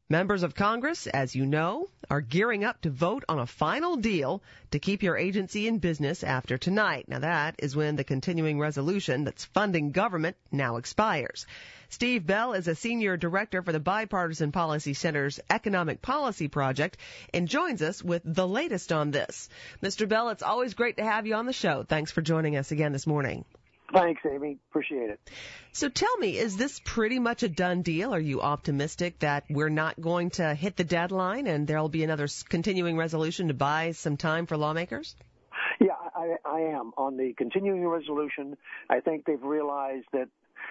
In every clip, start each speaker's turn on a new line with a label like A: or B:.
A: Members of Congress, as you know, are gearing up to vote on a final deal to keep your agency in business after tonight. Now that is when the continuing resolution that's funding government now expires. Steve Bell is a senior director for the Bipartisan Policy Center's Economic Policy Project and joins us with the latest on this. Mr. Bell, it's always great to have you on the show. Thanks for joining us again this morning.
B: Thanks, Amy. Appreciate it.
A: So tell me, is this pretty much a done deal? Are you optimistic that we're not going to hit the deadline and there'll be another continuing resolution to buy some time for lawmakers?
B: Yeah, I am. On the continuing resolution, I think they've realized that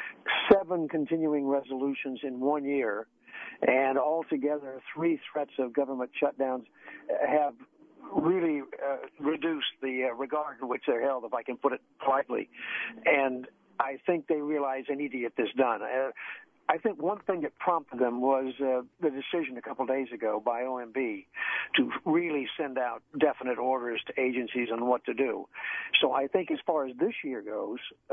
B: 7 continuing resolutions in 1 year and altogether 3 threats of government shutdowns have really reduced the regard in which they're held, if I can put it politely. And I think they realize they need to get this done. I think one thing that prompted them was the decision a couple of days ago by OMB to really send out definite orders to agencies on what to do. So I think as far as this year goes,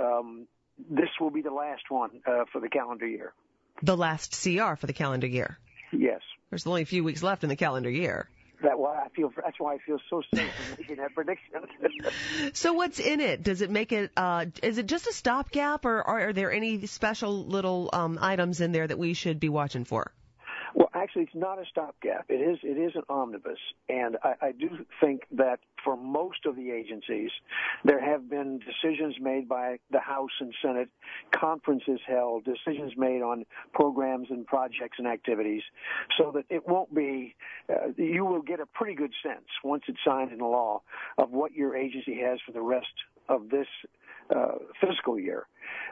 B: this will be the last one for the calendar year.
A: The last CR for the calendar year?
B: Yes.
A: There's only a few weeks left in the calendar year.
B: That's why I feel so safe in making that prediction.
A: So what's in it? Does it make it? Is it just a stopgap, or are there any special little items in there that we should be watching for?
B: Well, actually, it's not a stopgap. It is an omnibus, and I do think that for most of the agencies, there have been decisions made by the House and Senate, conferences held, decisions made on programs and projects and activities, so that it won't be. You will get a pretty good sense once it's signed into law of what your agency has for the rest of this fiscal year.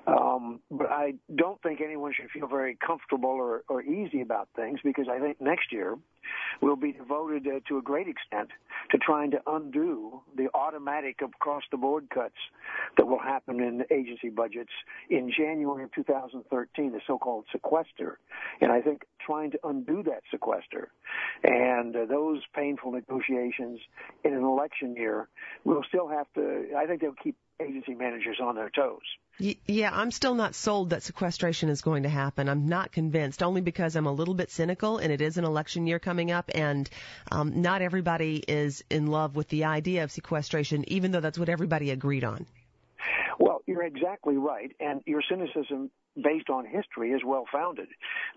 B: But I don't think anyone should feel very comfortable or easy about things, because I think next year will be devoted to a great extent to trying to undo the automatic across-the-board cuts that will happen in agency budgets in January of 2013, the so-called sequester. And I think trying to undo that sequester and those painful negotiations in an election year will still have to, I think they'll keep agency managers on their toes.
A: Yeah, I'm still not sold that sequestration is going to happen. I'm not convinced, only because I'm a little bit cynical, and it is an election year coming up, and not everybody is in love with the idea of sequestration, even though that's what everybody agreed on.
B: Well, you're exactly right, and your cynicism based on history is well-founded.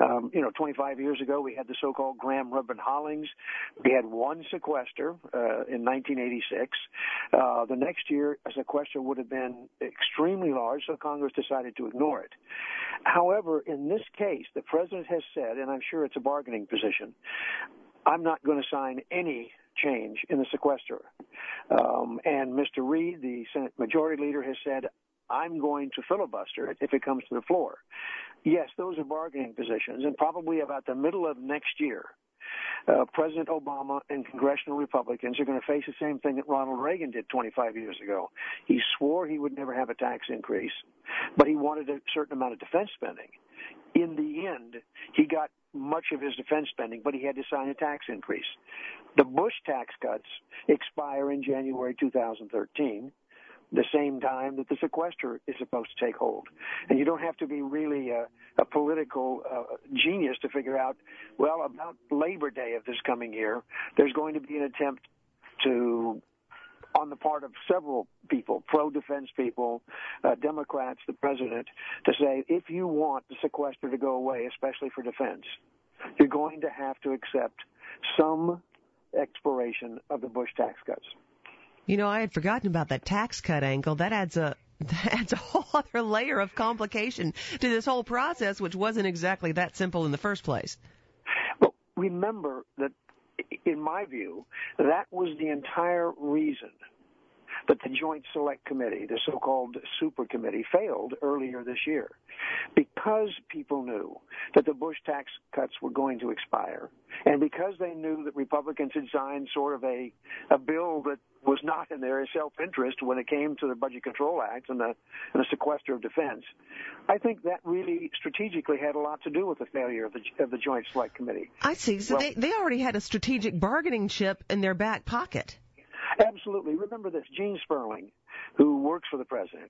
B: 25 years ago, we had the so-called Graham-Rubin-Hollings. We had one sequester in 1986. The next year, a sequester would have been extremely large, so Congress decided to ignore it. However, in this case, the President has said, and I'm sure it's a bargaining position, I'm not going to sign any change in the sequester. And Mr. Reid, the Senate Majority Leader, has said, I'm going to filibuster it if it comes to the floor. Yes, those are bargaining positions, and probably about the middle of next year, President Obama and congressional Republicans are going to face the same thing that Ronald Reagan did 25 years ago. He swore he would never have a tax increase, but he wanted a certain amount of defense spending. In the end, he got much of his defense spending, but he had to sign a tax increase. The Bush tax cuts expire in January 2013. The same time that the sequester is supposed to take hold. And you don't have to be really a political genius to figure out, well, about Labor Day of this coming year, there's going to be an attempt to, on the part of several people, pro-defense people, Democrats, the president, to say, if you want the sequester to go away, especially for defense, you're going to have to accept some expiration of the Bush tax cuts.
A: You know, I had forgotten about that tax cut angle. That adds a whole other layer of complication to this whole process, which wasn't exactly that simple in the first place.
B: Well, remember that, in my view, that was the entire reason that the Joint Select Committee, the so-called Super Committee, failed earlier this year, because people knew that the Bush tax cuts were going to expire, and because they knew that Republicans had signed sort of a bill that was not in their self-interest when it came to the Budget Control Act and the sequester of defense. I think that really strategically had a lot to do with the failure of the Joint Select Committee.
A: I see. So they already had a strategic bargaining chip in their back pocket.
B: Absolutely. Remember this, Gene Sperling, who works for the president,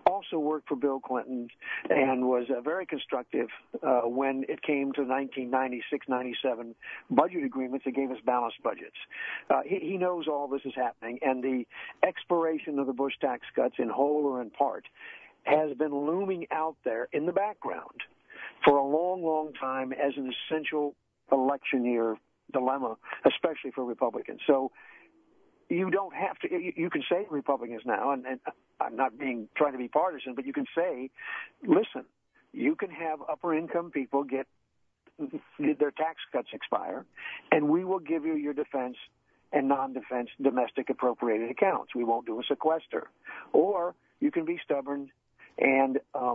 B: also worked for Bill Clinton and was very constructive when it came to 1996-97 budget agreements that gave us balanced budgets. He knows all this is happening, and the expiration of the Bush tax cuts in whole or in part has been looming out there in the background for a long, long time as an essential election year dilemma, especially for Republicans. So you don't have to, you can say Republicans now, and I'm not trying to be partisan, but you can say, listen, you can have upper income people get their tax cuts expire, and we will give you your defense and non-defense domestic appropriated accounts. We won't do a sequester. Or you can be stubborn and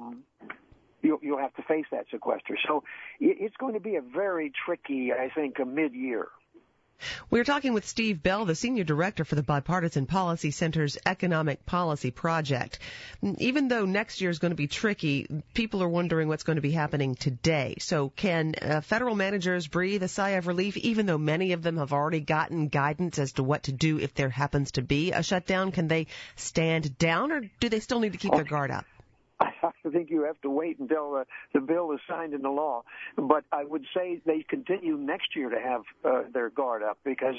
B: you'll have to face that sequester. So it's going to be a very tricky, I think, a mid-year.
A: We're talking with Steve Bell, the Senior Director for the Bipartisan Policy Center's Economic Policy Project. Even though next year is going to be tricky, people are wondering what's going to be happening today. So can federal managers breathe a sigh of relief, even though many of them have already gotten guidance as to what to do if there happens to be a shutdown? Can they stand down, or do they still need to keep their guard up?
B: I think you have to wait until the bill is signed into law. But I would say they continue next year to have their guard up, because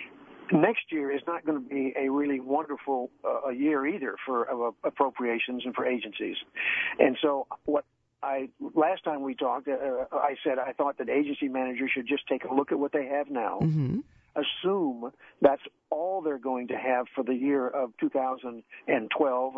B: next year is not going to be a really wonderful a year either for appropriations and for agencies. And so last time we talked, I said I thought that agency managers should just take a look at what they have now. Mm-hmm. Assume that's all they're going to have for the year of 2012,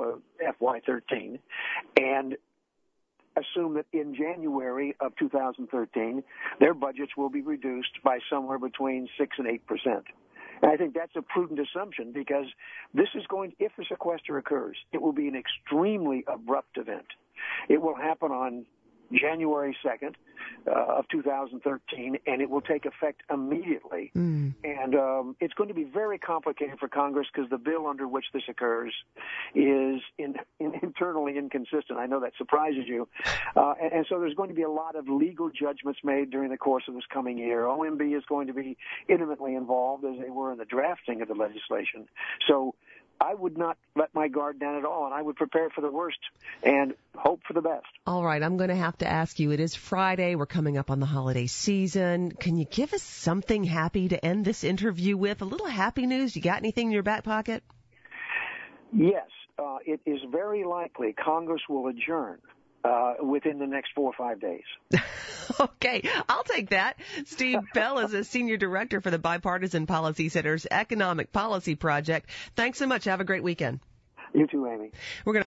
B: FY13, and assume that in January of 2013, their budgets will be reduced by somewhere between 6 and 8%. And I think that's a prudent assumption, because this is if the sequester occurs, it will be an extremely abrupt event. It will happen on January 2nd of 2013, and it will take effect immediately. And it's going to be very complicated for Congress, because the bill under which this occurs is internally inconsistent. I know that surprises you. And so there's going to be a lot of legal judgments made during the course of this coming year. OMB is going to be intimately involved, as they were in the drafting of the legislation. So I would not let my guard down at all, and I would prepare for the worst and hope for the best. All
A: right, I'm going to have to ask you, it is Friday. We're coming up on the holiday season. Can you give us something happy to end this interview with? A little happy news? You got anything in your back pocket?
B: Yes. It is very likely Congress will adjourn within the next 4 or 5 days.
A: Okay, I'll take that. Steve Bell is a Senior Director for the Bipartisan Policy Center's Economic Policy Project. Thanks so much. Have a great weekend.
B: You too, Amy.
A: We're going to